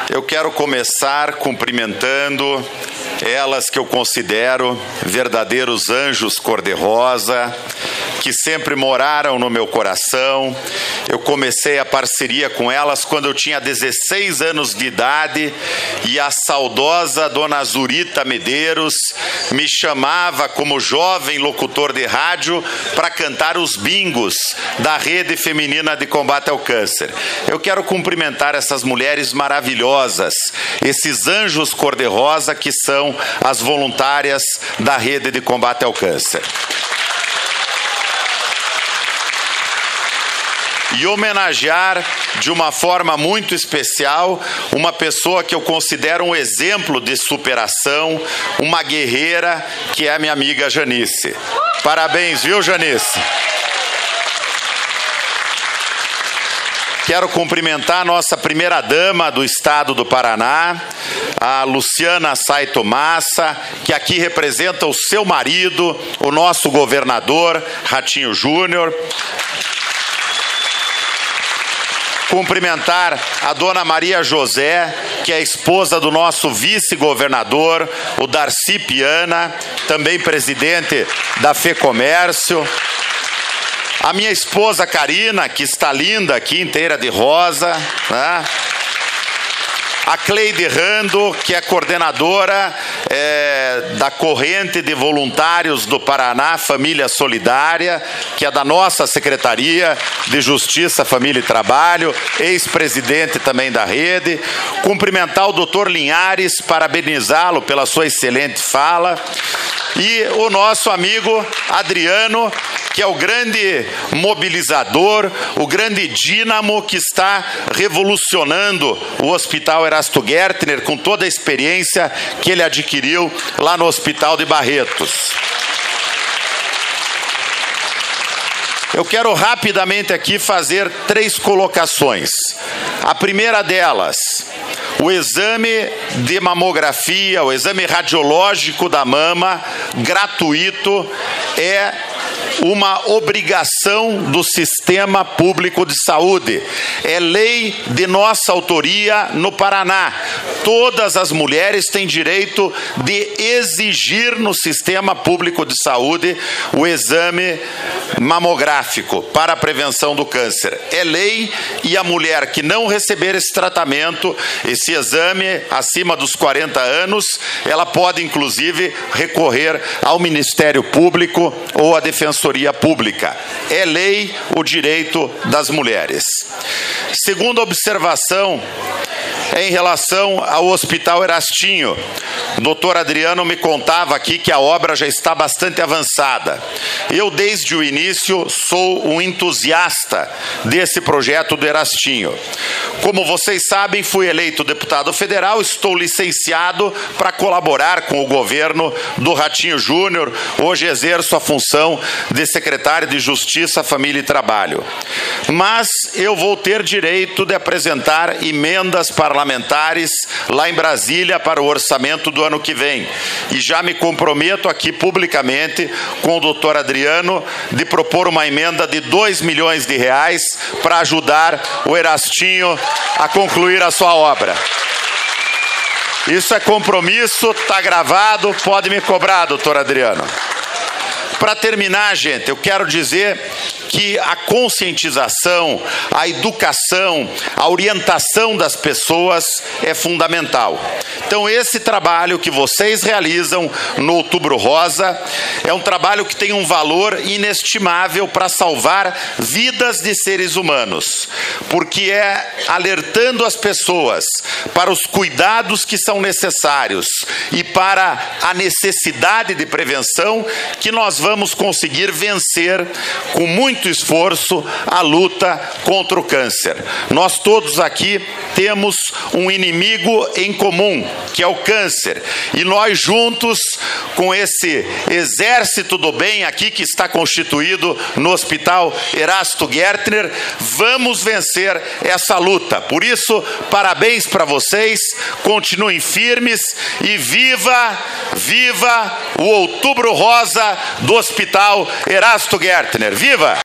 Eu quero começar cumprimentando elas que eu considero verdadeiros anjos cor-de-rosa, que sempre moraram no meu coração. Eu comecei a parceria com elas quando eu tinha 16 anos de idade e a saudosa dona Zurita Medeiros me chamava como jovem locutor de rádio para cantar os bingos da Rede Feminina de Combate ao Câncer. Eu quero cumprimentar essas mulheres maravilhosas, esses anjos cor-de-rosa que são as voluntárias da Rede de Combate ao Câncer. E homenagear de uma forma muito especial uma pessoa que eu considero um exemplo de superação, uma guerreira, que é a minha amiga Janice. Parabéns, viu, Janice? Quero cumprimentar a nossa primeira-dama do estado do Paraná, a Luciana Saito Massa, que aqui representa o seu marido, o nosso governador, Ratinho Júnior. Cumprimentar a dona Maria José, que é a esposa do nosso vice-governador, o Darcy Piana, também presidente da FEComércio. A minha esposa Karina, que está linda aqui, inteira de rosa, né? A Cleide Rando, que é coordenadora da corrente de voluntários do Paraná, Família Solidária, que é da nossa Secretaria de Justiça, Família e Trabalho, ex-presidente também da rede. Cumprimentar o doutor Linhares, parabenizá-lo pela sua excelente fala. E o nosso amigo Adriano, que é o grande mobilizador, o grande dínamo que está revolucionando o Hospital Erasto Gertner com toda a experiência que ele adquiriu lá no Hospital de Barretos. Eu quero rapidamente aqui fazer 3 colocações. A primeira delas, o exame de mamografia, o exame radiológico da mama, gratuito, é uma obrigação do sistema público de saúde. É lei de nossa autoria no Paraná. Todas as mulheres têm direito de exigir no sistema público de saúde o exame mamográfico para a prevenção do câncer. É lei, e a mulher que não receber esse tratamento, esse exame acima dos 40 anos, ela pode inclusive recorrer ao Ministério Público ou à Defensoria Pública. É lei o direito das mulheres. Segunda observação é em relação ao Hospital Erastinho. O doutor Adriano me contava aqui que a obra já está bastante avançada. Eu, desde o início, sou um entusiasta desse projeto do Erastinho. Como vocês sabem, fui eleito deputado federal, estou licenciado para colaborar com o governo do Ratinho Júnior. Hoje exerço a função de secretário de Justiça, Família e Trabalho. Mas eu vou ter direito de apresentar emendas parlamentares lá em Brasília para o orçamento do ano que vem. E já me comprometo aqui publicamente com o doutor Adriano de propor uma emenda de 2 milhões de reais para ajudar o Erastinho a concluir a sua obra. Isso é compromisso, está gravado, pode me cobrar, doutor Adriano. Para terminar, gente, eu quero dizer que a conscientização, a educação, a orientação das pessoas é fundamental. Então, esse trabalho que vocês realizam no Outubro Rosa é um trabalho que tem um valor inestimável para salvar vidas de seres humanos, porque é alertando as pessoas para os cuidados que são necessários e para a necessidade de prevenção que nós vamos conseguir vencer com muito esforço a luta contra o câncer. Nós todos aqui temos um inimigo em comum, que é o câncer. E nós juntos, com esse exército do bem aqui que está constituído no Hospital Erasto Gertner, vamos vencer essa luta. Por isso, parabéns para vocês, continuem firmes e viva o Outubro Rosa do Hospital Erasto Gertner. Viva!